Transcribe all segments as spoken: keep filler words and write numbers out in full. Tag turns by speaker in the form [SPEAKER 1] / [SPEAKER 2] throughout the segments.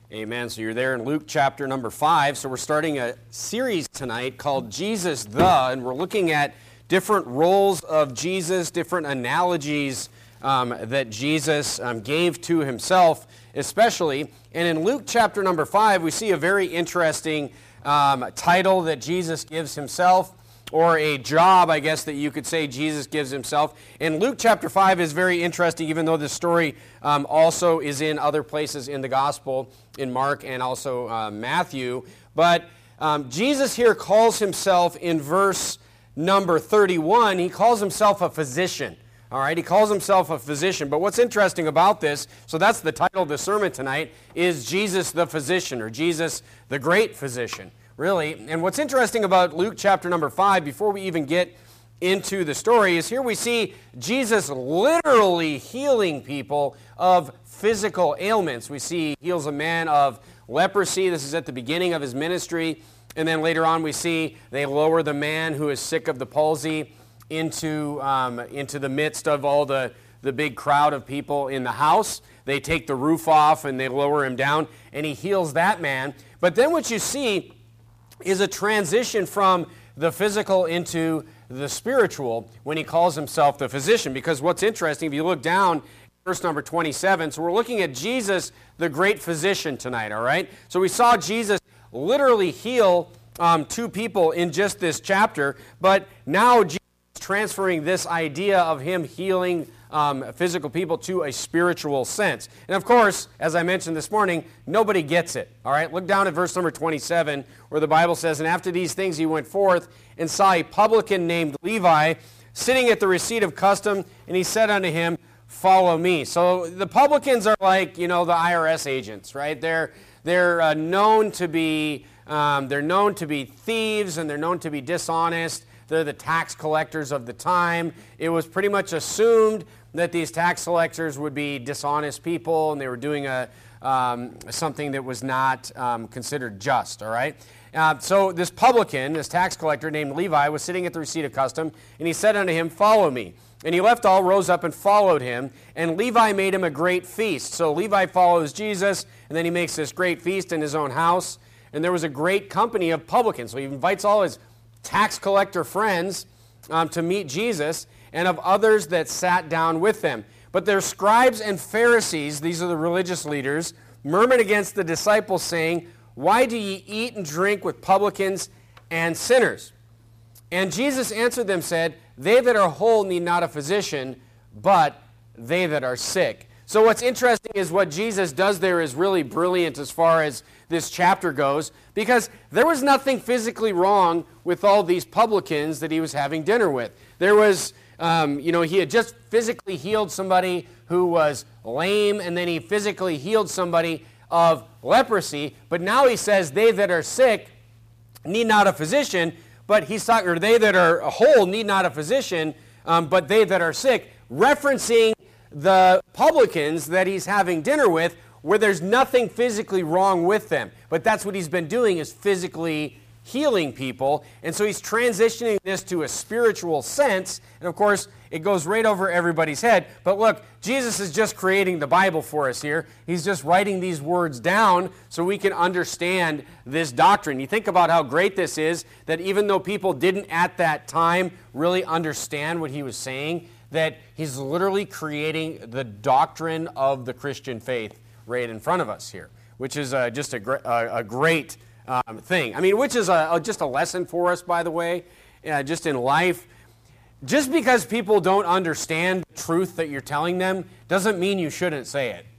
[SPEAKER 1] Amen. So you're there in Luke chapter number five. So we're starting a series tonight called Jesus the, and we're looking at different roles of Jesus, different analogies um, that Jesus um, gave to himself, especially. And in Luke chapter number five, we see a very interesting um, title that Jesus gives himself, or a job, I guess, that you could say Jesus gives himself. And Luke chapter five is very interesting, even though this story um, also is in other places in the gospel, in Mark and also uh, Matthew. But um, Jesus here calls himself, in verse number thirty-one, he calls himself a physician. All right, he calls himself a physician. But what's interesting about this, so that's the title of the sermon tonight, is Jesus the physician, or Jesus the great physician. Really, and what's interesting about Luke chapter number five, before we even get into the story, is here we see Jesus literally healing people of physical ailments. We see he heals a man of leprosy. This is at the beginning of his ministry. And then later on we see they lower the man who is sick of the palsy into, um, into the midst of all the, the big crowd of people in the house. They take the roof off and they lower him down, and he heals that man. But then what you see is a transition from the physical into the spiritual when he calls himself the physician. Because what's interesting, if you look down, verse number twenty-seven, so we're looking at Jesus, the great physician tonight, all right? So we saw Jesus literally heal um, two people in just this chapter, but now Jesus is transferring this idea of him healing Um, physical people to a spiritual sense. And of course, as I mentioned this morning, nobody gets it. All right, look down at verse number twenty-seven, where the Bible says, "And after these things he went forth and saw a publican named Levi sitting at the receipt of custom, and he said unto him, Follow me." So the publicans are like, you know, the I R S agents, right? They're they're uh, known to be um, they're known to be thieves, and they're known to be dishonest. They're the tax collectors of the time. It was pretty much assumed that these tax collectors would be dishonest people, and they were doing a um, something that was not um, considered just, all right? Uh, so this publican, this tax collector named Levi, was sitting at the receipt of custom, and he said unto him, Follow me. And he left all, rose up, and followed him, and Levi made him a great feast. So Levi follows Jesus, and then he makes this great feast in his own house, and there was a great company of publicans. So he invites all his tax collector friends um, to meet Jesus, and of others that sat down with them. But their scribes and Pharisees, these are the religious leaders, murmured against the disciples, saying, Why do ye eat and drink with publicans and sinners? And Jesus answered them, said, They that are whole need not a physician, but they that are sick. So what's interesting is what Jesus does there is really brilliant as far as this chapter goes, because there was nothing physically wrong with all these publicans that he was having dinner with. There was, um, you know, he had just physically healed somebody who was lame, and then he physically healed somebody of leprosy, but now he says they that are sick need not a physician, but he's talking, or they that are whole need not a physician, um, but they that are sick, referencing the publicans that he's having dinner with, where there's nothing physically wrong with them. But that's what he's been doing, is physically healing people. And so he's transitioning this to a spiritual sense. And of course, it goes right over everybody's head. But look, Jesus is just creating the Bible for us here. He's just writing these words down so we can understand this doctrine. You think about how great this is, that even though people didn't at that time really understand what he was saying, that he's literally creating the doctrine of the Christian faith right in front of us here, which is uh, just a, gr- uh, a great um, thing. I mean, which is a, a, just a lesson for us, by the way, uh, just in life. Just because people don't understand the truth that you're telling them doesn't mean you shouldn't say it.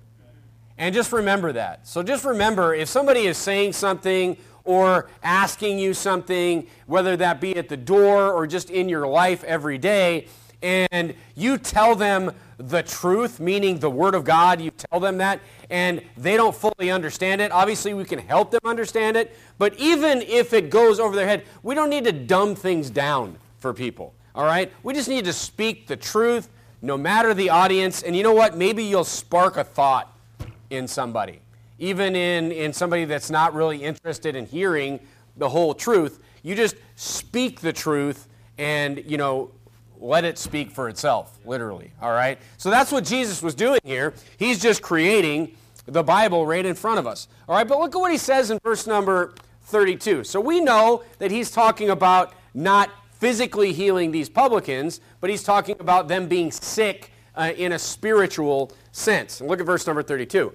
[SPEAKER 1] And just remember that. So just remember, if somebody is saying something or asking you something, whether that be at the door or just in your life every day, and you tell them the truth, meaning the Word of God, you tell them that, and they don't fully understand it. Obviously, we can help them understand it, but even if it goes over their head, we don't need to dumb things down for people, all right? We just need to speak the truth, no matter the audience, and you know what? Maybe you'll spark a thought in somebody, even in, in somebody that's not really interested in hearing the whole truth. You just speak the truth and, you know, let it speak for itself, literally, all right? So that's what Jesus was doing here. He's just creating the Bible right in front of us. All right, but look at what he says in verse number thirty-two. So we know that he's talking about not physically healing these publicans, but he's talking about them being sick uh, in a spiritual sense. And look at verse number thirty-two.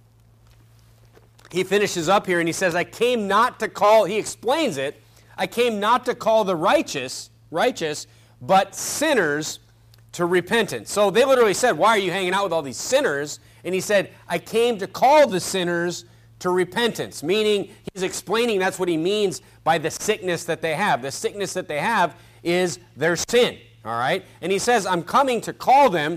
[SPEAKER 1] He finishes up here and he says, I came not to call, he explains it, I came not to call the righteous, righteous, but sinners to repentance. So they literally said, why are you hanging out with all these sinners? And he said, I came to call the sinners to repentance, meaning he's explaining that's what he means by the sickness that they have. The sickness that they have is their sin, all right? And he says, I'm coming to call them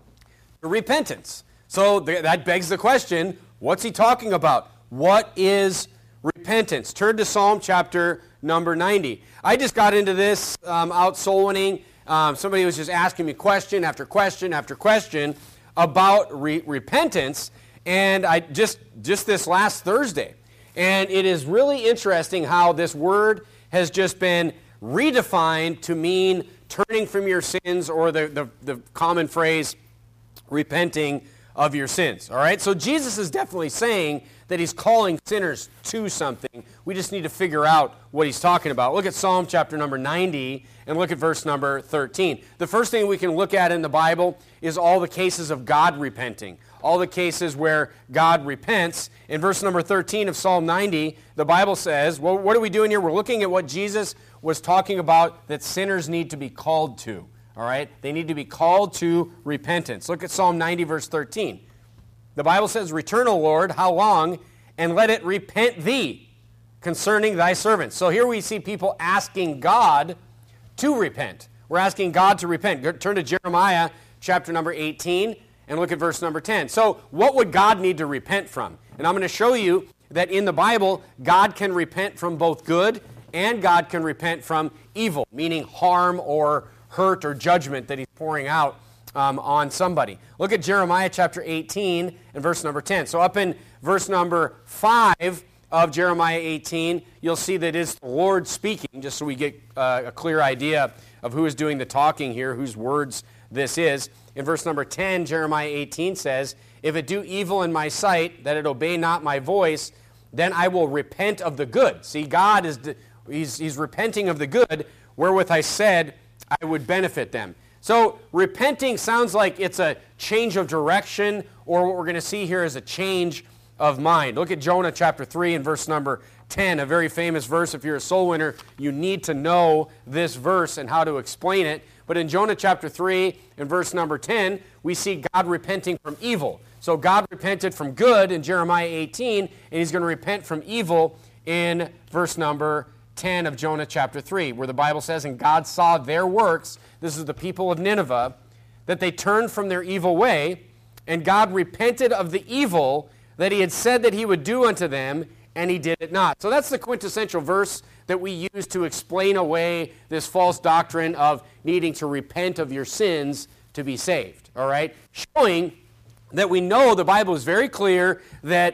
[SPEAKER 1] to repentance. So th- that begs the question, what's he talking about? What is repentance? Turn to Psalm chapter number ninety. I just got into this um, out soul winning. Um, somebody was just asking me question after question after question about re- repentance, and I just just this last Thursday. And it is really interesting how this word has just been redefined to mean turning from your sins, or the, the, the common phrase, repenting of your sins. All right? So Jesus is definitely saying that he's calling sinners to something. We just need to figure out what he's talking about. Look at Psalm chapter number ninety and look at verse number thirteen. The first thing we can look at in the Bible is all the cases of God repenting. All the cases where God repents. In verse number thirteen of Psalm ninety, the Bible says, well, what are we doing here? We're looking at what Jesus was talking about that sinners need to be called to. All right? They need to be called to repentance. Look at Psalm ninety, verse thirteen. The Bible says, Return, O Lord, how long? And let it repent thee concerning thy servants. So here we see people asking God to repent. We're asking God to repent. Turn to Jeremiah chapter number eighteen and look at verse number ten. So what would God need to repent from? And I'm going to show you that in the Bible, God can repent from both good and God can repent from evil, meaning harm or hurt or judgment that he's pouring out Um, on somebody. Look at Jeremiah chapter eighteen and verse number ten. So up in verse number five of Jeremiah eighteen, you'll see that it's the Lord speaking, just so we get uh, a clear idea of who is doing the talking here, whose words this is. In verse number ten, Jeremiah eighteen says, If it do evil in my sight, that it obey not my voice, then I will repent of the good. See, God is he's, he's repenting of the good, wherewith I said I would benefit them. So repenting sounds like it's a change of direction, or what we're going to see here is a change of mind. Look at Jonah chapter three and verse number ten, a very famous verse. If you're a soul winner, you need to know this verse and how to explain it. But in Jonah chapter three and verse number ten, we see God repenting from evil. So God repented from good in Jeremiah eighteen, and he's going to repent from evil in verse number ten of Jonah chapter three, where the Bible says, And God saw their works, this is the people of Nineveh, that they turned from their evil way, and God repented of the evil that he had said that he would do unto them, and he did it not. So that's the quintessential verse that we use to explain away this false doctrine of needing to repent of your sins to be saved, all right? Showing that we know the Bible is very clear that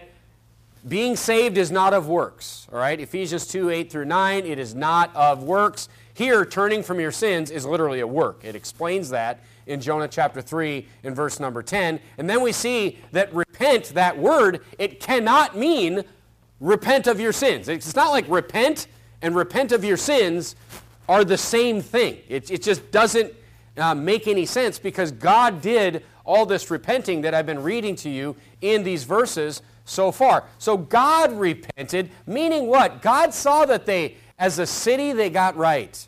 [SPEAKER 1] being saved is not of works, all right? Ephesians two, eight through nine, it is not of works. Here, turning from your sins is literally a work. It explains that in Jonah chapter three in verse number ten. And then we see that repent, that word, it cannot mean repent of your sins. It's not like repent and repent of your sins are the same thing. It, it just doesn't uh, make any sense, because God did all this repenting that I've been reading to you in these verses so far. So God repented, meaning what? God saw that they, as a city, they got right.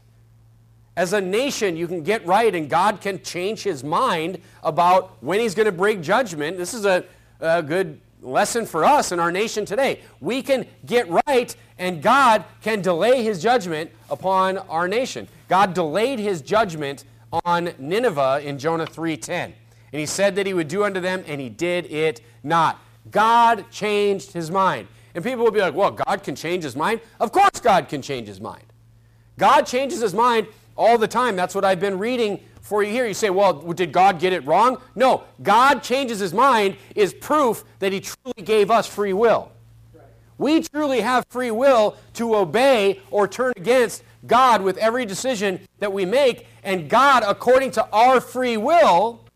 [SPEAKER 1] As a nation, you can get right, and God can change his mind about when he's going to bring judgment. This is a, a good lesson for us in our nation today. We can get right, and God can delay his judgment upon our nation. God delayed his judgment on Nineveh in Jonah three ten. And he said that he would do unto them, and he did it not. God changed his mind. And people will be like, well, God can change his mind? Of course God can change his mind. God changes his mind all the time. That's what I've been reading for you here. You say, well, did God get it wrong? No. God changes his mind is proof that he truly gave us free will. Right. We truly have free will to obey or turn against God with every decision that we make. And God, according to our free will,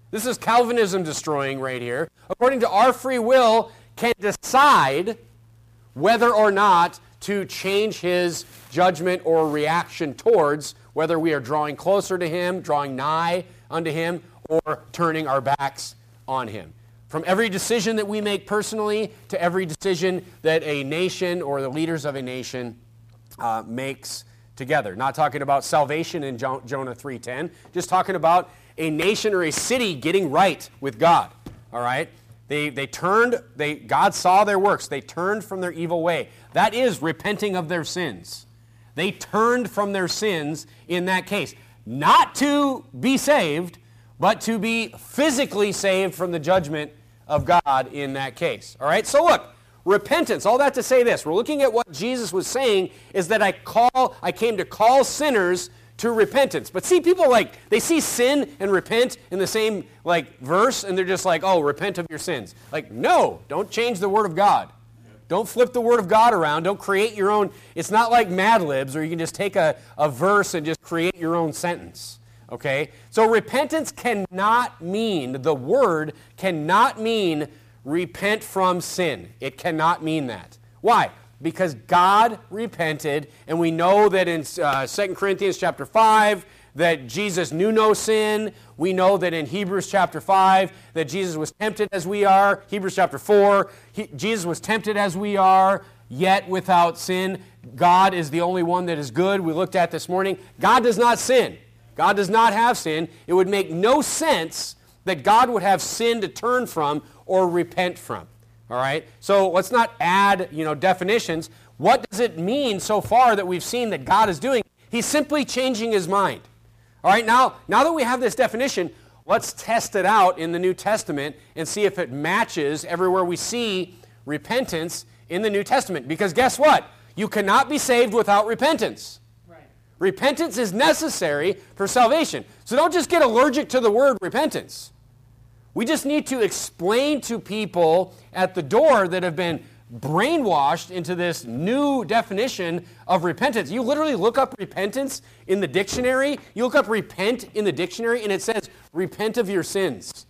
[SPEAKER 1] This is Calvinism destroying right here. According to our free will, can decide whether or not to change his judgment or reaction towards whether we are drawing closer to him, drawing nigh unto him, or turning our backs on him. From every decision that we make personally to every decision that a nation or the leaders of a nation uh, makes together. Not talking about salvation in jo- Jonah three ten, just talking about a nation or a city getting right with God. All right? They they turned, they God saw their works. They turned from their evil way. That is repenting of their sins. They turned from their sins in that case. Not to be saved, but to be physically saved from the judgment of God in that case. All right? So look, repentance, all that to say this. We're looking at what Jesus was saying is that I call, I came to call sinners to repentance. But see, people like, they see sin and repent in the same like verse, and they're just like, oh, repent of your sins. Like, no, don't change the Word of God. Don't flip the Word of God around. Don't create your own. It's not like Mad Libs, or you can just take a, a verse and just create your own sentence. Okay? So repentance cannot mean, the word cannot mean repent from sin. It cannot mean that. Why? Because God repented, and we know that in uh, Second Corinthians chapter five, that Jesus knew no sin. We know that in Hebrews chapter five, that Jesus was tempted as we are. Hebrews chapter four, he, Jesus was tempted as we are, yet without sin. God is the only one that is good. We looked at this morning. God does not sin. God does not have sin. It would make no sense that God would have sin to turn from or repent from. All right? So let's not add, you know, definitions. What does it mean so far that we've seen that God is doing? He's simply changing his mind. All right? Now, now that we have this definition, let's test it out in the New Testament and see if it matches everywhere we see repentance in the New Testament. Because guess what? You cannot be saved without repentance. Repentance is necessary for salvation. So don't just get allergic to the word repentance. We just need to explain to people at the door that have been brainwashed into this new definition of repentance. You literally look up repentance in the dictionary. You look up repent in the dictionary, and it says, repent of your sins.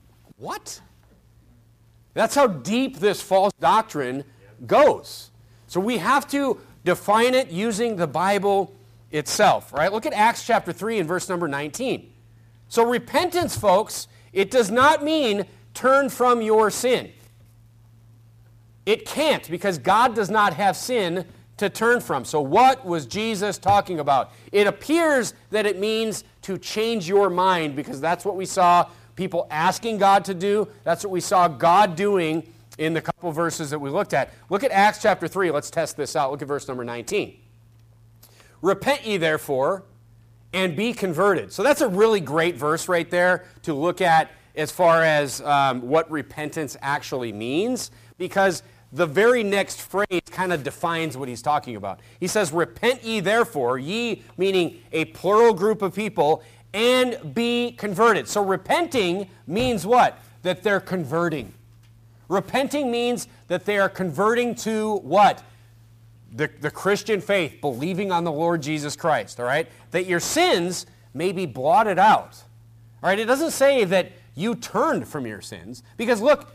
[SPEAKER 1] What? That's how deep this false doctrine goes. So we have to define it using the Bible itself, right? Look at Acts chapter three and verse number nineteen. So repentance, folks, it does not mean turn from your sin. It can't, because God does not have sin to turn from. So what was Jesus talking about? It appears that it means to change your mind, because that's what we saw people asking God to do. That's what we saw God doing in the couple verses that we looked at. Look at Acts chapter three. Let's test this out. Look at verse number nineteen. Repent ye therefore, and be converted. So that's a really great verse right there to look at as far as um, what repentance actually means, because the very next phrase kind of defines what he's talking about. He says, repent ye therefore, ye meaning a plural group of people, and be converted. So repenting means what? That they're converting. Repenting means that they are converting to what? The, the Christian faith, believing on the Lord Jesus Christ, all right? That your sins may be blotted out. All right, it doesn't say that you turned from your sins, because look,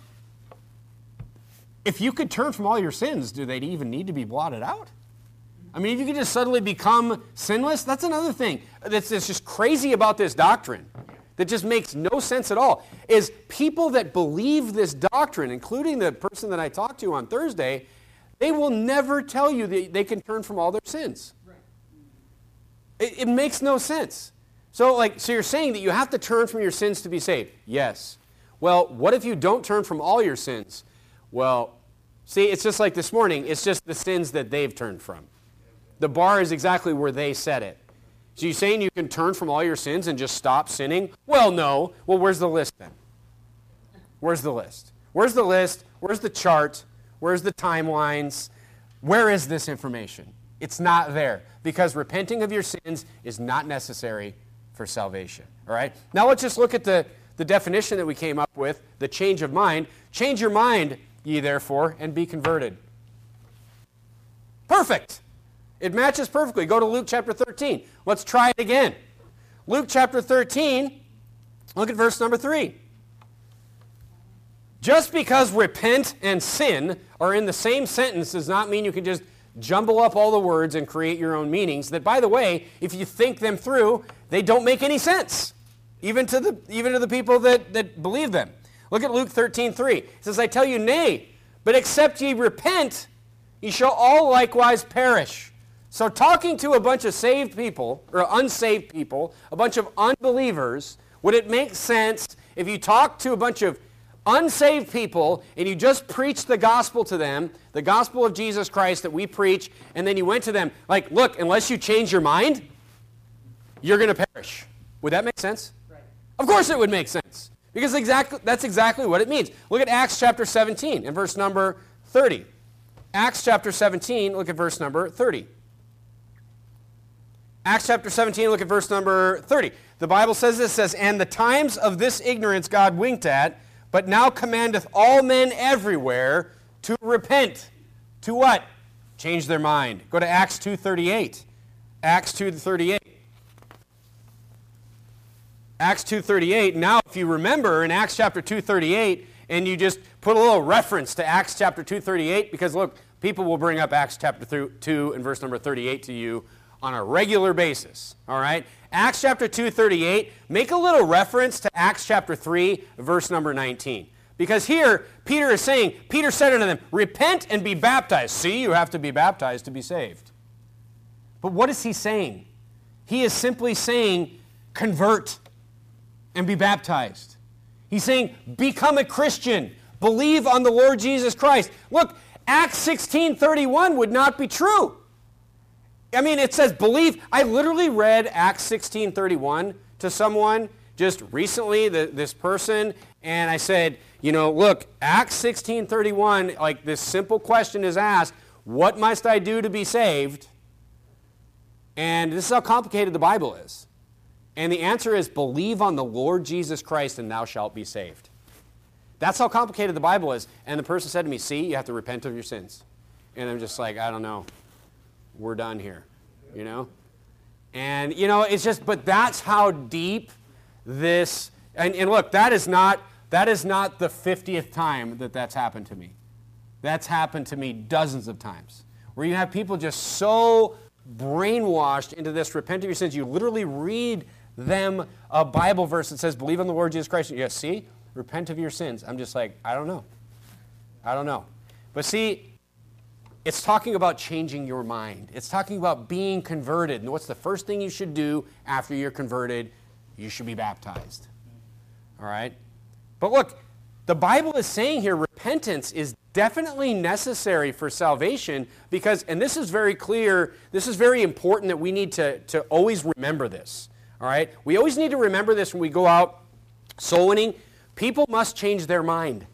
[SPEAKER 1] if you could turn from all your sins, do they even need to be blotted out? I mean, if you could just suddenly become sinless, that's another thing that's, that's just crazy about this doctrine, that just makes no sense at all, is people that believe this doctrine, including the person that I talked to on Thursday, they will never tell you that they can turn from all their sins. Right. It, it makes no sense. So, like, so you're saying that you have to turn from your sins to be saved? Yes. Well, what if you don't turn from all your sins? Well, see, it's just like this morning. It's just the sins that they've turned from. The bar is exactly where they set it. So you're saying you can turn from all your sins and just stop sinning? Well, no. Well, where's the list then? Where's the list? Where's the list? Where's the chart? Where's the timelines? Where is this information? It's not there, because repenting of your sins is not necessary for salvation. All right? Now let's just look at the, the definition that we came up with, the change of mind. Change your mind, ye therefore, and be converted. Perfect. It matches perfectly. Go to Luke chapter thirteen. Let's try it again. Luke chapter thirteen, Look at verse number three. Just because repent and sin are in the same sentence does not mean you can just jumble up all the words and create your own meanings that, by the way, if you think them through, they don't make any sense, even to the, even to the people that, that believe them. Look at Luke thirteen three. It says, I tell you, nay, but except ye repent, ye shall all likewise perish. So talking to a bunch of saved people, or unsaved people, a bunch of unbelievers, would it make sense if you talk to a bunch of unsaved people and you just preach the gospel to them, the gospel of Jesus Christ that we preach, and then you went to them, like, look, unless you change your mind, you're going to perish. Would that make sense? Right. Of course it would make sense, because exactly, that's exactly what it means. Look at Acts chapter seventeen and verse number thirty. Acts chapter seventeen, look at verse number thirty. Acts chapter seventeen, look at verse number thirty. The Bible says this, says, and the times of this ignorance God winked at, but now commandeth all men everywhere to repent. To what? Change their mind. Go to Acts two thirty-eight. Acts two thirty-eight. Acts two thirty-eight. Now, if you remember in Acts chapter two thirty-eight, and you just put a little reference to Acts chapter two thirty-eight, because look, people will bring up Acts chapter two and verse number thirty-eight to you on a regular basis, all right? Acts chapter two thirty-eight, make a little reference to Acts chapter three, verse number nineteen. Because here, Peter is saying, Peter said unto them, repent and be baptized. See, you have to be baptized to be saved. But what is he saying? He is simply saying, convert and be baptized. He's saying, become a Christian. Believe on the Lord Jesus Christ. Look, Acts sixteen thirty-one would not be true. I mean, it says believe. I literally read Acts sixteen thirty-one to someone just recently, the, this person, and I said, you know, look, Acts sixteen thirty-one, like this simple question is asked, what must I do to be saved? And this is how complicated the Bible is. And the answer is believe on the Lord Jesus Christ and thou shalt be saved. That's how complicated the Bible is. And the person said to me, see, you have to repent of your sins. And I'm just like, I don't know. We're done here, you know? And, you know, it's just, but that's how deep this, and, and look, that is not, that is not the fiftieth time that that's happened to me. That's happened to me dozens of times, where you have people just so brainwashed into this, repent of your sins, you literally read them a Bible verse that says, believe on the Lord Jesus Christ. Yes, see, repent of your sins. I'm just like, I don't know. I don't know. But see, it's talking about changing your mind. It's talking about being converted. And what's the first thing you should do after you're converted? You should be baptized. All right? But look, the Bible is saying here repentance is definitely necessary for salvation because, and this is very clear, this is very important that we need to, to always remember this. All right? We always need to remember this when we go out soul winning. People must change their mind.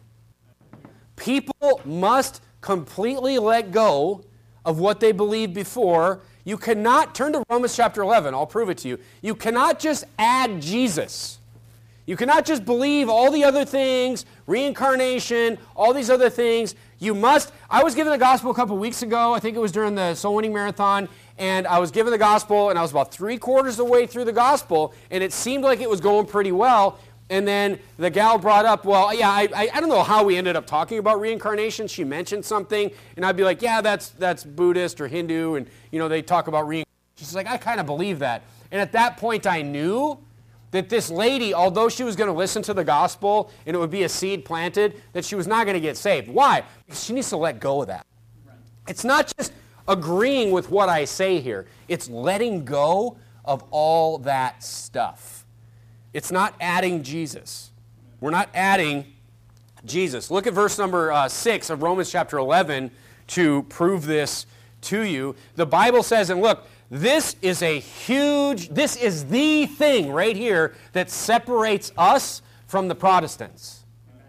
[SPEAKER 1] People must completely let go of what they believed before. You cannot, turn to Romans chapter eleven, I'll prove it to you. You cannot just add Jesus. You cannot just believe all the other things, reincarnation, all these other things. You must, I was given the gospel a couple weeks ago, I think it was during the Soul Winning Marathon, and I was given the gospel, and I was about three quarters of the way through the gospel, and it seemed like it was going pretty well. And then the gal brought up, well, yeah, I, I, I don't know how we ended up talking about reincarnation. She mentioned something, and I'd be like, yeah, that's that's Buddhist or Hindu, and you know they talk about reincarnation. She's like, I kind of believe that. And at that point, I knew that this lady, although she was going to listen to the gospel and it would be a seed planted, that she was not going to get saved. Why? Because she needs to let go of that. Right. It's not just agreeing with what I say here. It's letting go of all that stuff. It's not adding Jesus. We're not adding Jesus. Look at verse number uh, six of Romans chapter eleven to prove this to you. The Bible says, and look, this is a huge, this is the thing right here that separates us from the Protestants.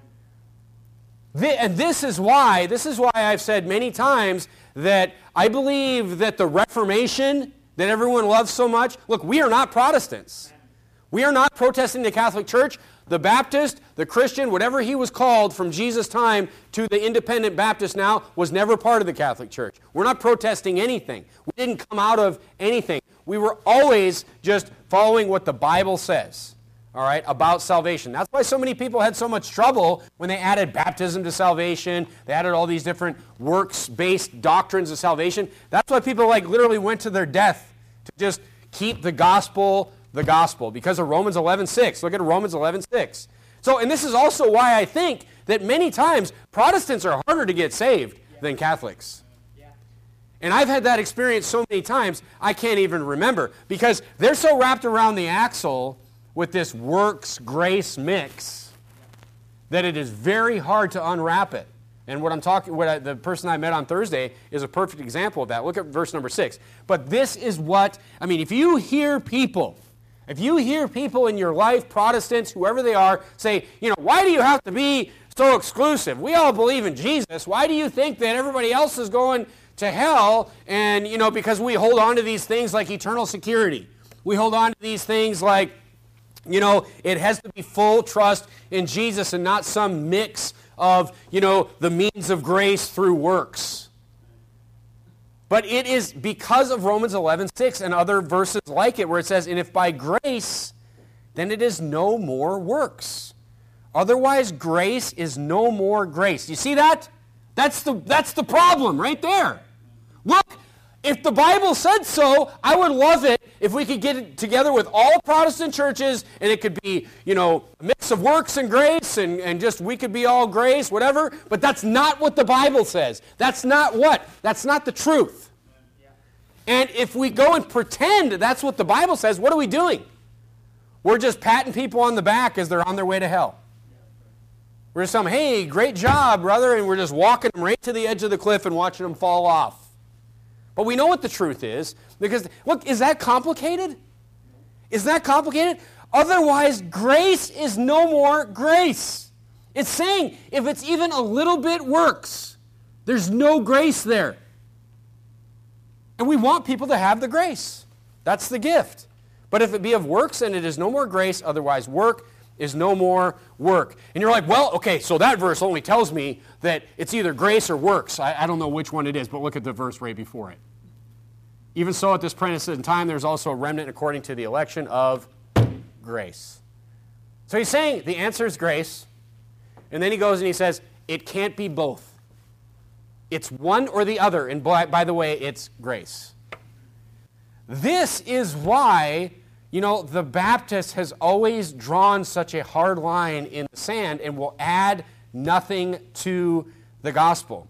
[SPEAKER 1] The, and this is why, this is why I've said many times that I believe that the Reformation that everyone loves so much, look, we are not Protestants. We are not protesting the Catholic Church. The Baptist, the Christian, whatever he was called from Jesus' time to the independent Baptist now, was never part of the Catholic Church. We're not protesting anything. We didn't come out of anything. We were always just following what the Bible says. all right, about salvation. That's why so many people had so much trouble when they added baptism to salvation. They added all these different works-based doctrines of salvation. That's why people like literally went to their death to just keep the gospel the gospel because of Romans eleven six. Look at Romans eleven six. So, and this is also why I think that many times Protestants are harder to get saved than Catholics. And I've had that experience so many times, I can't even remember because they're so wrapped around the axle with this works grace mix that it is very hard to unwrap it. And what I'm talking, what I, the person I met on Thursday is a perfect example of that. Look at verse number six. But this is what, I mean, if you hear people, if you hear people in your life, Protestants, whoever they are, say, you know, why do you have to be so exclusive? We all believe in Jesus. Why do you think that everybody else is going to hell? And, you know, because we hold on to these things like eternal security. We hold on to these things like, you know, it has to be full trust in Jesus and not some mix of, you know, the means of grace through works. But it is because of Romans eleven six and other verses like it where it says, and if by grace, then it is no more works. Otherwise, grace is no more grace. You see that? That's the, that's the problem right there. Look, if the Bible said so, I would love it if we could get it together with all Protestant churches and it could be, you know, a mix of works and grace and, and just we could be all grace, whatever. But that's not what the Bible says. That's not what? That's not the truth. And if we go and pretend that's what the Bible says, what are we doing? We're just patting people on the back as they're on their way to hell. We're just saying, hey, great job, brother, and we're just walking them right to the edge of the cliff and watching them fall off. But we know what the truth is, because, look, is that complicated? Is that complicated? Otherwise, grace is no more grace. It's saying if it's even a little bit works, there's no grace there. And we want people to have the grace. That's the gift. But if it be of works, then it is no more grace, otherwise work is no more work. And you're like, well, okay, so that verse only tells me that it's either grace or works. I, I don't know which one it is, but look at the verse right before it. Even so, at this present time, there's also a remnant according to the election of grace. So he's saying the answer is grace. And then he goes and he says, it can't be both. It's one or the other. And by, by the way, it's grace. This is why, you know, the Baptist has always drawn such a hard line in the sand and will add nothing to the gospel.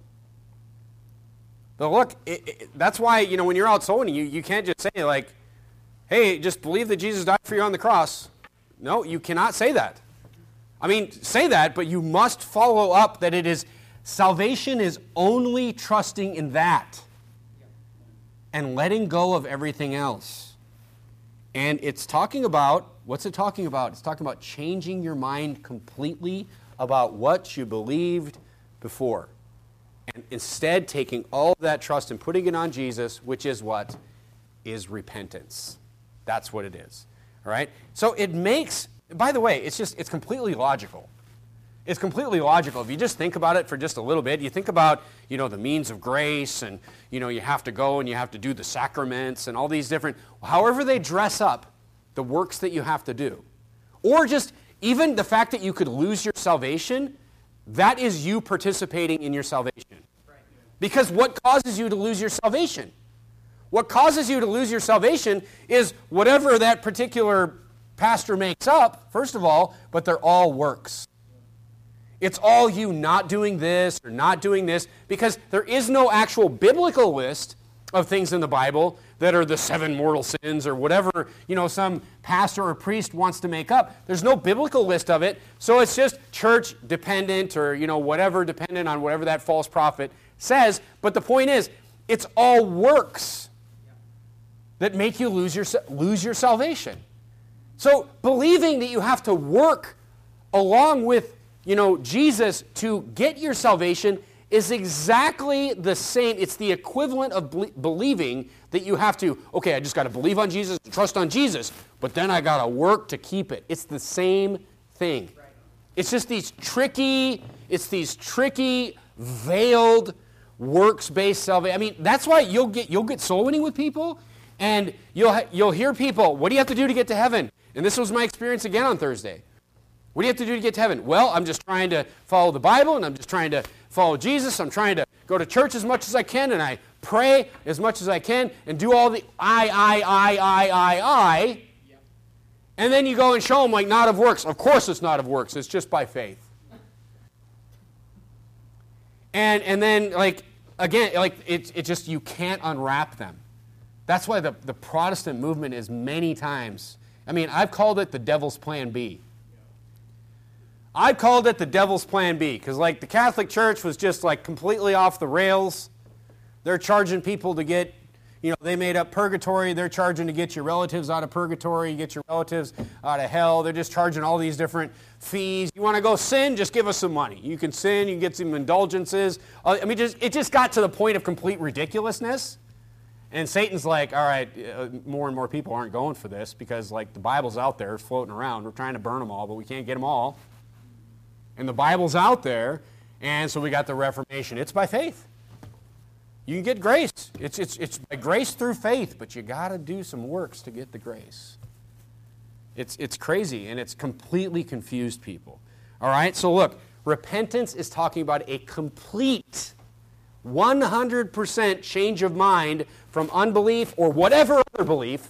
[SPEAKER 1] But look, it, it, that's why, you know, when you're out soul winning, you, you can't just say like, hey, just believe that Jesus died for you on the cross. No, you cannot say that. I mean, say that, but you must follow up that it is, salvation is only trusting in that and letting go of everything else. And it's talking about, what's it talking about? It's talking about changing your mind completely about what you believed before. And instead taking all of that trust and putting it on Jesus, which is what? Is repentance. That's what it is. All right? So it makes, by the way, it's just, it's completely logical. It's completely logical. If you just think about it for just a little bit, you think about, you know, the means of grace and, you know, you have to go and you have to do the sacraments and all these different, however they dress up the works that you have to do. Or just even the fact that you could lose your salvation, that is you participating in your salvation. Because what causes you to lose your salvation? What causes you to lose your salvation is whatever that particular pastor makes up, first of all, but they're all works. It's all you not doing this or not doing this, because there is no actual biblical list of things in the Bible that are the seven mortal sins or whatever, you know, some pastor or priest wants to make up. There's no biblical list of it, so it's just church dependent or, you know, whatever, dependent on whatever that false prophet says. But the point is, it's all works that make you lose your, lose your salvation. So believing that you have to work along with, you know, Jesus to get your salvation is exactly the same. It's the equivalent of be- believing that you have to, okay, I just got to believe on Jesus, trust on Jesus, but then I got to work to keep it. It's the same thing. Right. It's just these tricky, it's these tricky, veiled, works-based salvation. I mean, that's why you'll get you'll get soul winning with people, and you'll you'll hear people, what do you have to do to get to heaven? And this was my experience again on Thursday. What do you have to do to get to heaven? Well, I'm just trying to follow the Bible, and I'm just trying to follow Jesus. I'm trying to go to church as much as I can, and I pray as much as I can, and do all the I, I, I, I, I, I. And then you go and show them, like, not of works. Of course it's not of works. It's just by faith. And and then, like, again, like, it, it just, you can't unwrap them. That's why the, the Protestant movement is many times, I mean, I've called it the devil's plan B. I've called it the devil's plan B, because, like, the Catholic Church was just, like, completely off the rails. They're charging people to get, you know, they made up purgatory. They're charging to get your relatives out of purgatory, get your relatives out of hell. They're just charging all these different fees. You want to go sin? Just give us some money. You can sin. You can get some indulgences. I mean, just, it just got to the point of complete ridiculousness. And Satan's like, all right, uh, more and more people aren't going for this because, like, the Bible's out there floating around. We're trying to burn them all, but we can't get them all. And the Bible's out there, and so we got the Reformation. It's by faith. You can get grace. It's, it's, it's by grace through faith, but you got to do some works to get the grace. It's, it's crazy, and it's completely confused people. All right, so look, repentance is talking about a complete one hundred percent change of mind from unbelief or whatever other belief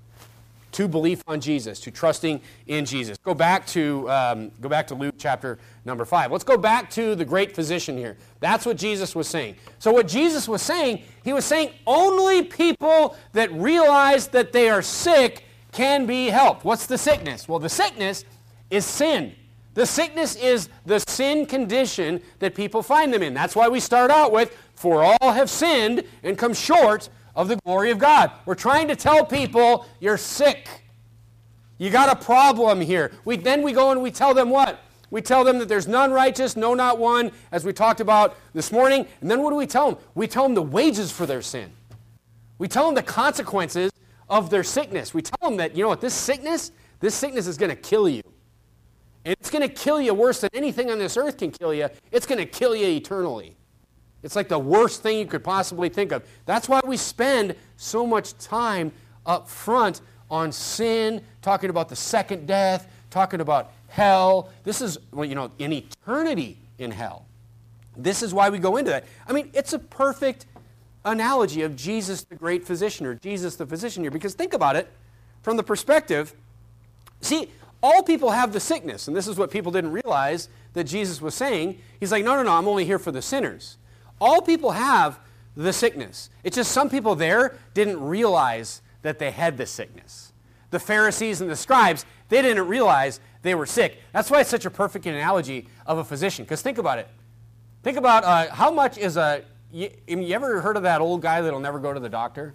[SPEAKER 1] to belief on Jesus, to trusting in Jesus. Go back to um, go back to Luke chapter number five. Let's go back to the great physician here. That's what Jesus was saying. So what Jesus was saying, he was saying only people that realize that they are sick can be helped. What's the sickness? Well, the sickness is sin. The sickness is the sin condition that people find them in. That's why we start out with, for all have sinned and come short of the glory of God. We're trying to tell people you're sick. You got a problem here. We, then we go and we tell them what? We tell them that there's none righteous, no, not one, as we talked about this morning. And then what do we tell them? We tell them the wages for their sin. We tell them the consequences of their sickness. We tell them that, you know what, this sickness, this sickness is going to kill you. And it's going to kill you worse than anything on this earth can kill you. It's going to kill you eternally. It's like the worst thing you could possibly think of. That's why we spend so much time up front on sin, talking about the second death, talking about hell. This is, well, you know, an eternity in hell. This is why we go into that. I mean, it's a perfect analogy of Jesus the great physician, or Jesus the physician here, because think about it from the perspective, see, all people have the sickness, and this is what people didn't realize that Jesus was saying. He's like, no, no, no, I'm only here for the sinners. All people have the sickness. It's just some people there didn't realize that they had the sickness. The Pharisees and the scribes, they didn't realize they were sick. That's why it's such a perfect analogy of a physician, because think about it. Think about uh, how much is a, you, you ever heard of that old guy that'll never go to the doctor?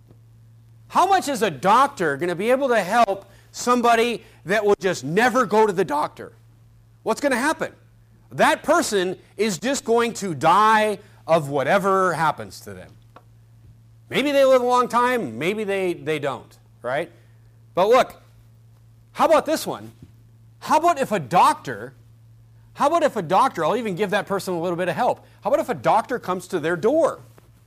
[SPEAKER 1] How much is a doctor going to be able to help somebody that will just never go to the doctor? What's going to happen? That person is just going to die of whatever happens to them. Maybe they live a long time, maybe they, they don't, right? But look, how about this one? How about if a doctor, how about if a doctor, I'll even give that person a little bit of help. How about if a doctor comes to their door?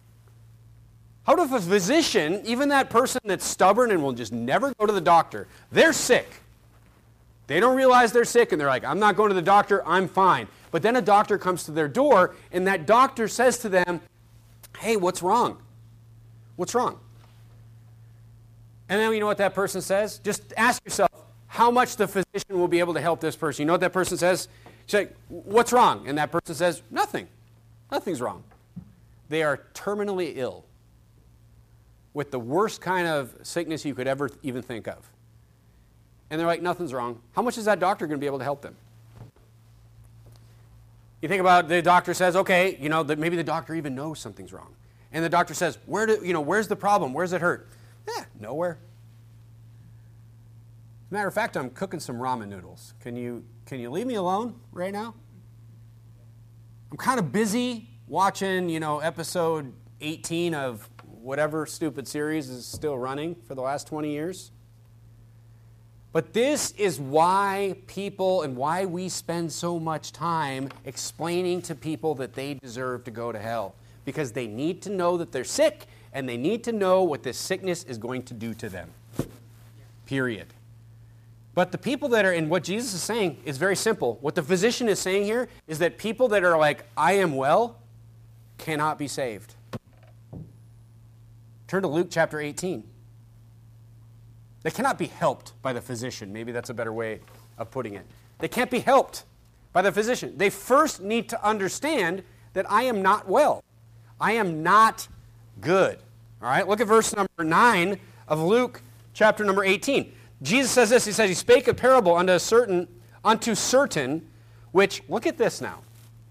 [SPEAKER 1] How about if a physician, even that person that's stubborn and will just never go to the doctor, they're sick. They don't realize they're sick and they're like, I'm not going to the doctor, I'm fine. But then a doctor comes to their door and that doctor says to them, hey, what's wrong? What's wrong? And then you know what that person says? Just ask yourself how much the physician will be able to help this person. You know what that person says? She's like, what's wrong? And that person says, nothing. Nothing's wrong. They are terminally ill with the worst kind of sickness you could ever even think of. And they're like, nothing's wrong. How much is that doctor going to be able to help them? You think about the doctor says, okay, you know, that maybe the doctor even knows something's wrong. And the doctor says, where do, you know, where's the problem? Where's it hurt? Eh, nowhere. As a matter of fact, I'm cooking some ramen noodles. Can you, can you leave me alone right now? I'm kind of busy watching, you know, episode eighteen of whatever stupid series is still running for the last twenty years. But this is why people and why we spend so much time explaining to people that they deserve to go to hell. Because they need to know that they're sick, and they need to know what this sickness is going to do to them. Period. But the people that are, and what Jesus is saying is very simple. What the physician is saying here is that people that are like, I am well, cannot be saved. Turn to Luke chapter eighteen. They cannot be helped by the physician. Maybe that's a better way of putting it. They can't be helped by the physician. They first need to understand that I am not well. I am not good. All right, look at verse number nine of Luke chapter number eighteen. Jesus says this, he says, he spake a parable unto a certain, unto certain, which, look at this now.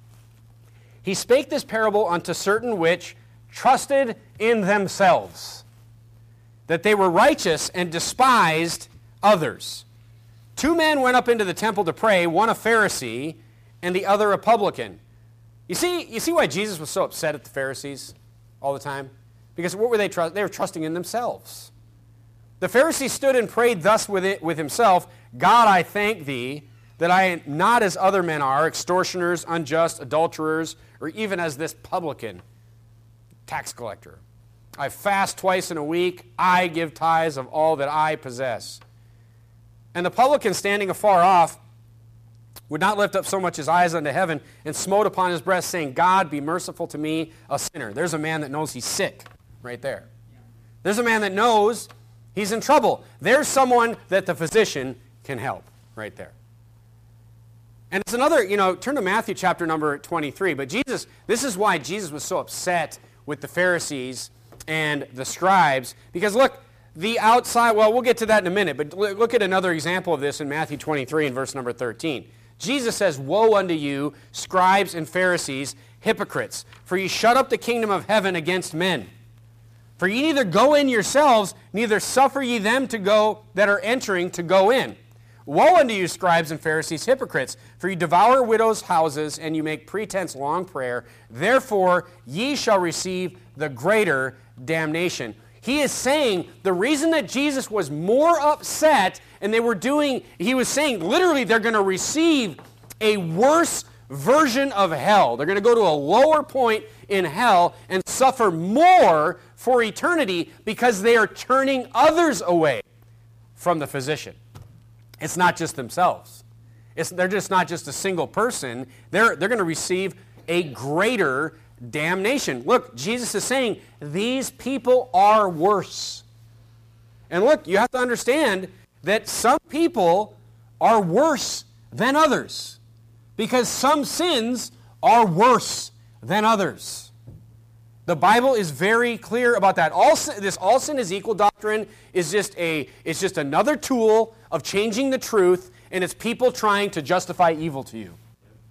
[SPEAKER 1] He spake this parable unto certain which trusted in themselves, that they were righteous and despised others. Two men went up into the temple to pray, one a Pharisee and the other a publican. You see, you see why Jesus was so upset at the Pharisees all the time? Because what were they trusting? They were trusting in themselves. The Pharisee stood and prayed thus with, it, with himself, God, I thank thee that I am not as other men are, extortioners, unjust, adulterers, or even as this publican, tax collector. I fast twice in a week. I give tithes of all that I possess. And the publican, standing afar off, would not lift up so much his eyes unto heaven, and smote upon his breast, saying, God, be merciful to me, a sinner. There's a man that knows he's sick right there. There's a man that knows he's in trouble. There's someone that the physician can help right there. And it's another, you know, turn to Matthew chapter number twenty-three. But Jesus, this is why Jesus was so upset with the Pharisees and the scribes. Because look, the outside, well, we'll get to that in a minute. But look at another example of this in Matthew twenty-three and verse number thirteen. Jesus says, Woe unto you, scribes and Pharisees, hypocrites, for ye shut up the kingdom of heaven against men. For ye neither go in yourselves, neither suffer ye them to go that are entering to go in. Woe unto you, scribes and Pharisees, hypocrites, for ye devour widows' houses, and you make pretense long prayer. Therefore ye shall receive the greater damnation. He is saying the reason that Jesus was more upset, and they were doing, he was saying literally they're going to receive a worse version of hell. They're going to go to a lower point in hell and suffer more for eternity because they are turning others away from the physician. It's not just themselves. It's, they're just not just a single person. They're, they're going to receive a greater damnation. Look, Jesus is saying these people are worse. And look, you have to understand that some people are worse than others because some sins are worse than others. The Bible is very clear about that. All sin, this all sin is equal doctrine is just a it's just another tool of changing the truth, and it's people trying to justify evil to you.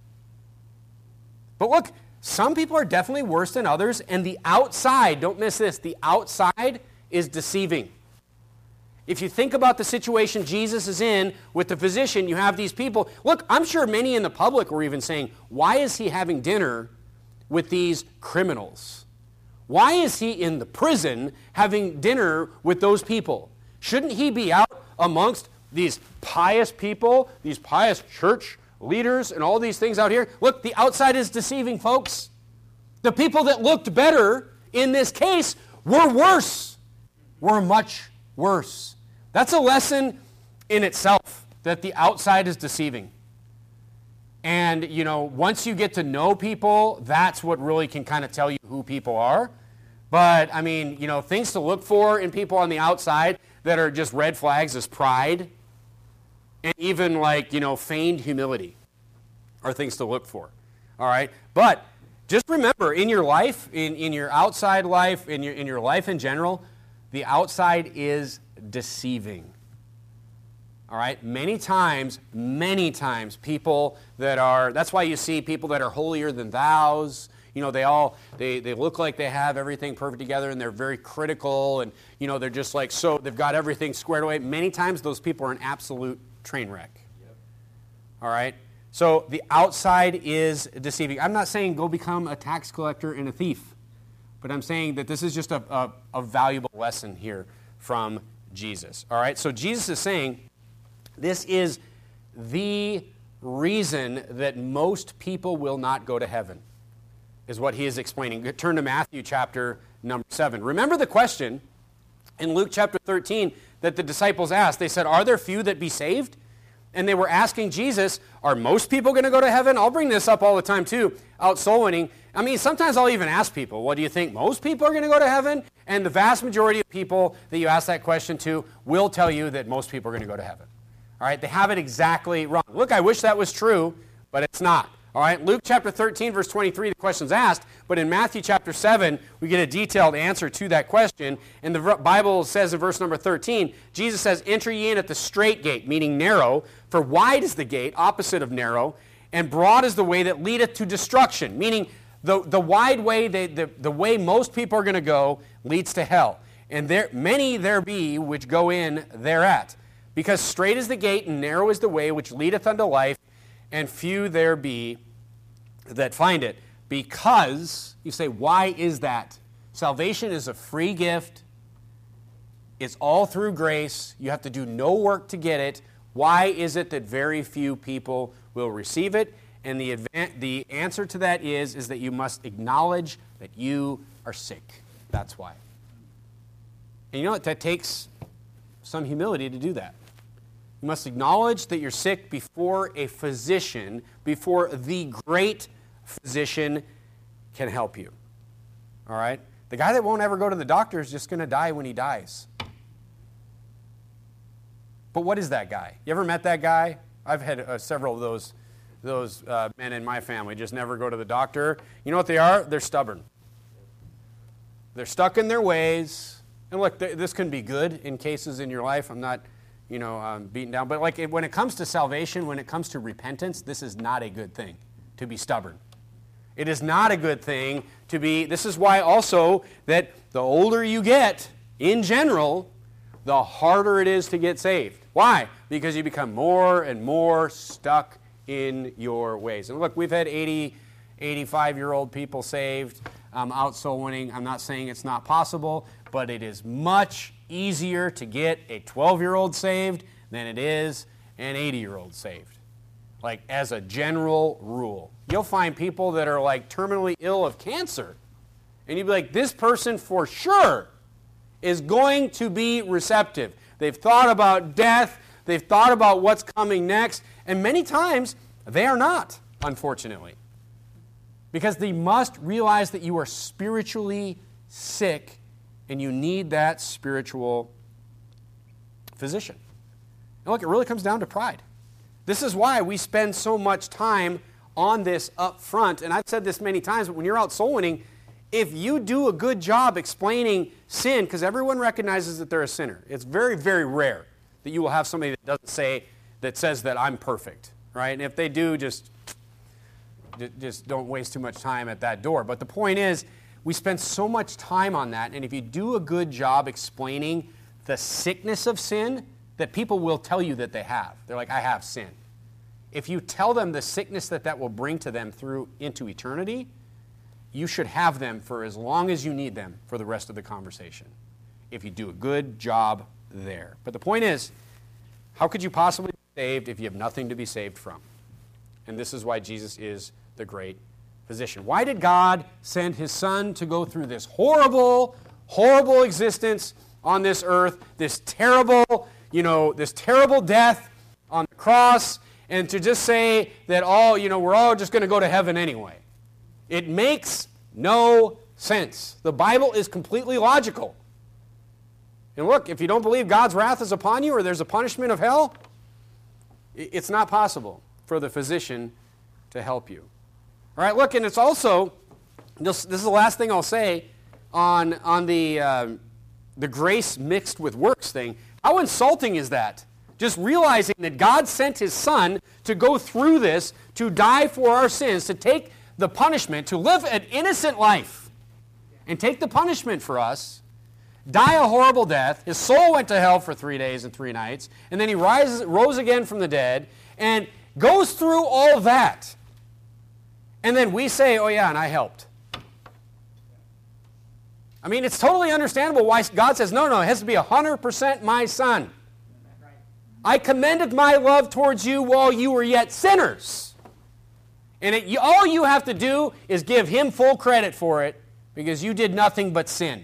[SPEAKER 1] But look, some people are definitely worse than others, and the outside, don't miss this, the outside is deceiving. If you think about the situation Jesus is in with the physician, you have these people. Look, I'm sure many in the public were even saying, why is he having dinner with these criminals? Why is he in the prison having dinner with those people? Shouldn't he be out amongst these pious people, these pious church leaders and all these things out here? Look, the outside is deceiving, folks. The people that looked better in this case were worse, were much worse. That's a lesson in itself, that the outside is deceiving. And, you know, once you get to know people, that's what really can kind of tell you who people are. But, I mean, you know, things to look for in people on the outside that are just red flags is pride and even, like, you know, feigned humility are things to look for. All right? But just remember, in your life, in, in your outside life, in your, in your life in general, the outside is deceiving. All right? Many times, many times, people that are, that's why you see people that are holier than thous. You know, they all, they, they look like they have everything perfect together, and they're very critical, and, you know, they're just like, so they've got everything squared away. Many times those people are an absolute train wreck. Yep. All right? So the outside is deceiving. I'm not saying go become a tax collector and a thief, but I'm saying that this is just a, a, a valuable lesson here from Jesus. All right? So Jesus is saying this is the reason that most people will not go to heaven, is what he is explaining. Turn to Matthew chapter number seven. Remember the question in Luke chapter thirteen that the disciples asked. They said, are there few that be saved? and they were asking Jesus, are most people going to go to heaven? I'll bring this up all the time too, out soul winning. I mean, sometimes I'll even ask people, well, do you think most people are going to go to heaven? And the vast majority of people that you ask that question to will tell you that most people are going to go to heaven. All right, they have it exactly wrong. Look, I wish that was true, but it's not. All right, Luke chapter thirteen, verse twenty-three, the question's asked, but in Matthew chapter seven, we get a detailed answer to that question, and the Bible says in verse number thirteen, Jesus says, enter ye in at the straight gate, meaning narrow, for wide is the gate, opposite of narrow, and broad is the way that leadeth to destruction, meaning the, the wide way, the, the, the way most people are going to go leads to hell, and there many there be which go in thereat, because straight is the gate, and narrow is the way which leadeth unto life, and few there be that find it. Because, you say, why is that? Salvation is a free gift. It's all through grace. You have to do no work to get it. Why is it that very few people will receive it? And the, advan- the answer to that is, is that you must acknowledge that you are sick. That's why. And you know what? That takes some humility to do that. You must acknowledge that you're sick before a physician, before the great physician can help you. All right? The guy that won't ever go to the doctor is just going to die when he dies. But what is that guy? You ever met that guy? I've had uh, several of those, those uh, men in my family just never go to the doctor. You know what they are? They're stubborn. They're stuck in their ways. And look, th- this can be good in cases in your life. I'm not... you know, um, beaten down. But like it, when it comes to salvation, when it comes to repentance, this is not a good thing to be stubborn. It is not a good thing to be, this is why also that the older you get, in general, the harder it is to get saved. Why? Because you become more and more stuck in your ways. And look, we've had eighty, eighty-five-year-old people saved, um, out soul winning. I'm not saying it's not possible, but it is much easier to get a twelve-year-old saved than it is an eighty-year-old saved. Like, as a general rule. You'll find people that are, like, terminally ill of cancer, and you'd be like, this person for sure is going to be receptive. They've thought about death. They've thought about what's coming next, and many times they are not, unfortunately. Because they must realize that you are spiritually sick and you need that spiritual physician. And look, it really comes down to pride. This is why we spend so much time on this up front. And I've said this many times, but when you're out soul winning, if you do a good job explaining sin, because everyone recognizes that they're a sinner. It's very, very rare that you will have somebody that doesn't say, that says that I'm perfect, right? And if they do, just, just don't waste too much time at that door. But the point is, we spend so much time on that, and if you do a good job explaining the sickness of sin, that people will tell you that they have. They're like, I have sin. If you tell them the sickness that that will bring to them through into eternity, you should have them for as long as you need them for the rest of the conversation, if you do a good job there. But the point is, how could you possibly be saved if you have nothing to be saved from? And this is why Jesus is the great physician. Why did God send his son to go through this horrible, horrible existence on this earth, this terrible, you know, this terrible death on the cross, and to just say that all, you know, we're all just going to go to heaven anyway? It makes no sense. The Bible is completely logical. And look, if you don't believe God's wrath is upon you or there's a punishment of hell, it's not possible for the physician to help you. All right, look, and it's also, this, this is the last thing I'll say on, on the, uh, the grace mixed with works thing. How insulting is that? Just realizing that God sent his son to go through this, to die for our sins, to take the punishment, to live an innocent life, and take the punishment for us, die a horrible death. His soul went to hell for three days and three nights, and then he rises, rose again from the dead, and goes through all that. And then we say, oh yeah, and I helped. I mean, it's totally understandable why God says, no, no, it has to be one hundred percent my son. I commended my love towards you while you were yet sinners. And it, you, all you have to do is give him full credit for it because you did nothing but sin.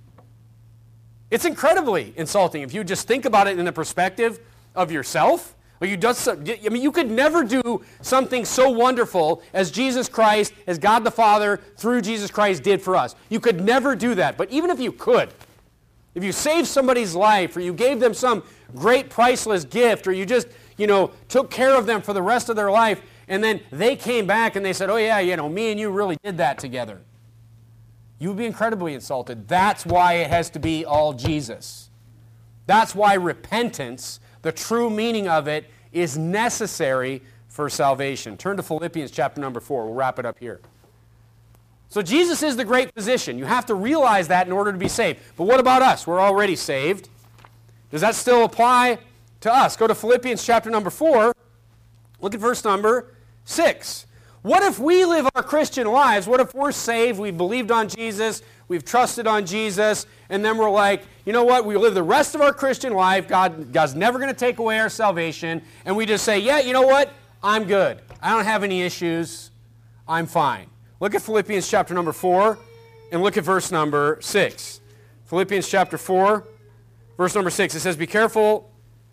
[SPEAKER 1] It's incredibly insulting if you just think about it in the perspective of yourself. Or you does some, I mean, you could never do something so wonderful as Jesus Christ, as God the Father, through Jesus Christ did for us. You could never do that. But even if you could, if you saved somebody's life, or you gave them some great priceless gift, or you just, you know, took care of them for the rest of their life, and then they came back and they said, oh yeah, you know, me and you really did that together, you would be incredibly insulted. That's why it has to be all Jesus. That's why repentance, the true meaning of it, is necessary for salvation. Turn to Philippians chapter number four. We'll wrap it up here. So Jesus is the great physician. You have to realize that in order to be saved. But what about us? We're already saved. Does that still apply to us? Go to Philippians chapter number four. Look at verse number six. What if we live our Christian lives? What if we're saved, we've believed on Jesus, we've trusted on Jesus, and then we're like, you know what, we live the rest of our Christian life, God, God's never going to take away our salvation, and we just say, yeah, you know what, I'm good. I don't have any issues. I'm fine. Look at Philippians chapter number four, and look at verse number six. Philippians chapter four, verse number six. It says, be careful.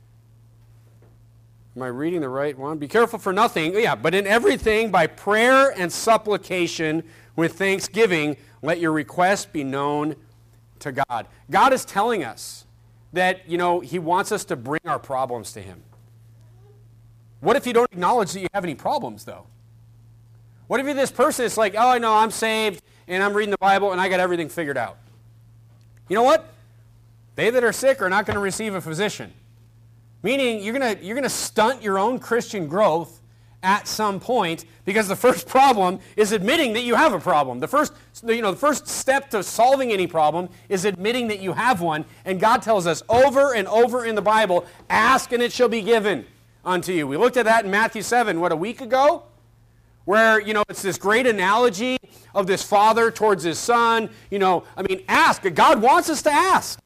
[SPEAKER 1] Am I reading the right one? Be careful for nothing. Yeah, but in everything, by prayer and supplication with thanksgiving, let your requests be known to God. God is telling us that, you know, He wants us to bring our problems to Him. What if you don't acknowledge that you have any problems, though? What if you're this person that's like, oh, I know, I'm saved, and I'm reading the Bible, and I got everything figured out? You know what? They that are sick are not going to receive a physician. Meaning you're going to you're going to stunt your own Christian growth at some point, because the first problem is admitting that you have a problem. The first, you know, the first step to solving any problem is admitting that you have one. And God tells us over and over in the Bible, ask and it shall be given unto you. We looked at that in Matthew seven, what, a week ago? Where, you know, it's this great analogy of this father towards his son. You know, I mean, ask. God wants us to ask.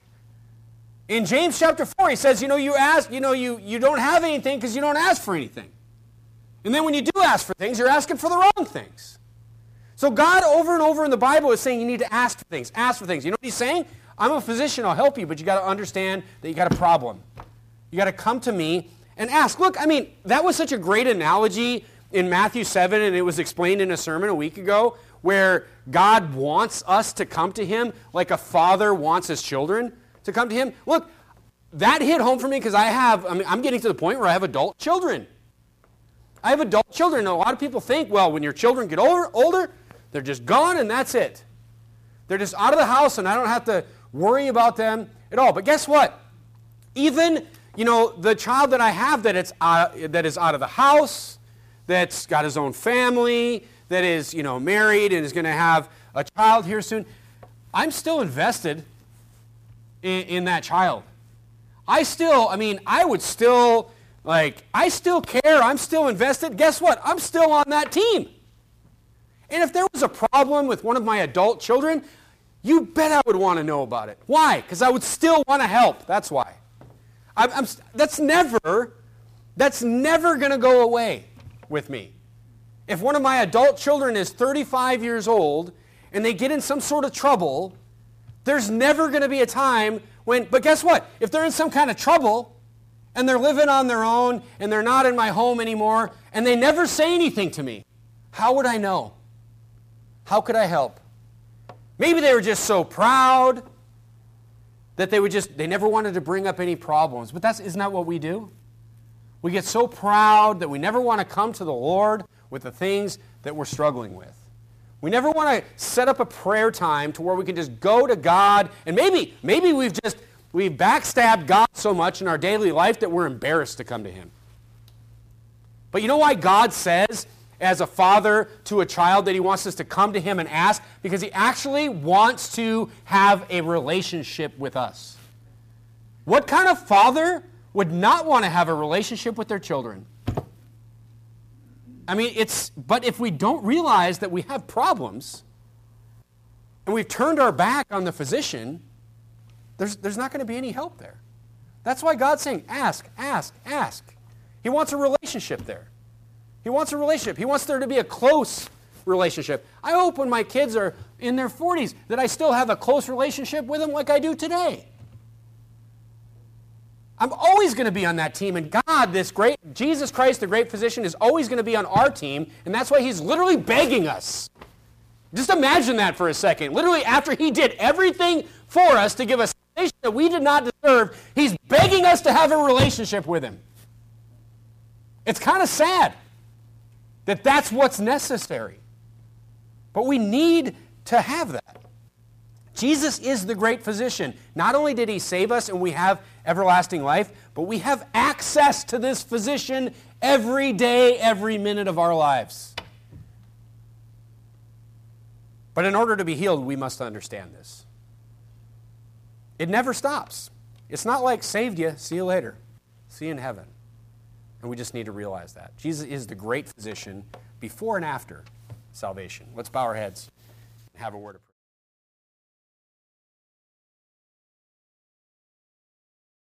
[SPEAKER 1] In James chapter four, he says, you know, you ask, you know, you, you don't have anything because you don't ask for anything. And then when you do ask for things, you're asking for the wrong things. So God over and over in the Bible is saying you need to ask for things, ask for things. You know what He's saying? I'm a physician, I'll help you, but you got to understand that you got a problem. You got to come to me and ask. Look, I mean, that was such a great analogy in Matthew seven, and it was explained in a sermon a week ago, where God wants us to come to Him like a father wants his children to come to Him. Look, that hit home for me because I have, I mean, I'm getting to the point where I have adult children. I have adult children, and a lot of people think, well, when your children get older, older, they're just gone and that's it. They're just out of the house and I don't have to worry about them at all. But guess what? Even, you know, the child that I have that, it's, uh, that is out of the house, that's got his own family, that is, you know, married and is going to have a child here soon, I'm still invested in, in that child. I still, I mean, I would still, like, I still care, I'm still invested. Guess what? I'm still on that team. And if there was a problem with one of my adult children, you bet I would want to know about it. Why? Because I would still want to help. That's why. I'm, I'm, that's never, that's never going to go away with me. If one of my adult children is thirty-five years old and they get in some sort of trouble, there's never going to be a time when, but guess what? If they're in some kind of trouble and they're living on their own and they're not in my home anymore and they never say anything to me, how would I know? How could I help? Maybe they were just so proud that they would just, they never wanted to bring up any problems. But that's, isn't that what we do? We get so proud that we never want to come to the Lord with the things that we're struggling with. We never want to set up a prayer time to where we can just go to God, and maybe, maybe we've just, we've backstabbed God so much in our daily life that we're embarrassed to come to Him. But you know why God says, as a father to a child, that He wants us to come to Him and ask? Because He actually wants to have a relationship with us. What kind of father would not want to have a relationship with their children? I mean, it's, but if we don't realize that we have problems and we've turned our back on the physician, there's, there's not going to be any help there. That's why God's saying, ask, ask, ask. He wants a relationship there. He wants a relationship. He wants there to be a close relationship. I hope when my kids are in their forties that I still have a close relationship with them like I do today. I'm always going to be on that team, and God, this great, Jesus Christ, the great physician, is always going to be on our team, and that's why he's literally begging us. Just imagine that for a second. Literally, after he did everything for us to give us salvation that we did not deserve, he's begging us to have a relationship with him. It's kind of sad that that's what's necessary. But we need to have that. Jesus is the great physician. Not only did he save us and we have everlasting life, but we have access to this physician every day, every minute of our lives. But in order to be healed, we must understand this. It never stops. It's not like saved you, see you later, see you in heaven. And we just need to realize that. Jesus is the great physician before and after salvation. Let's bow our heads and have a word of prayer.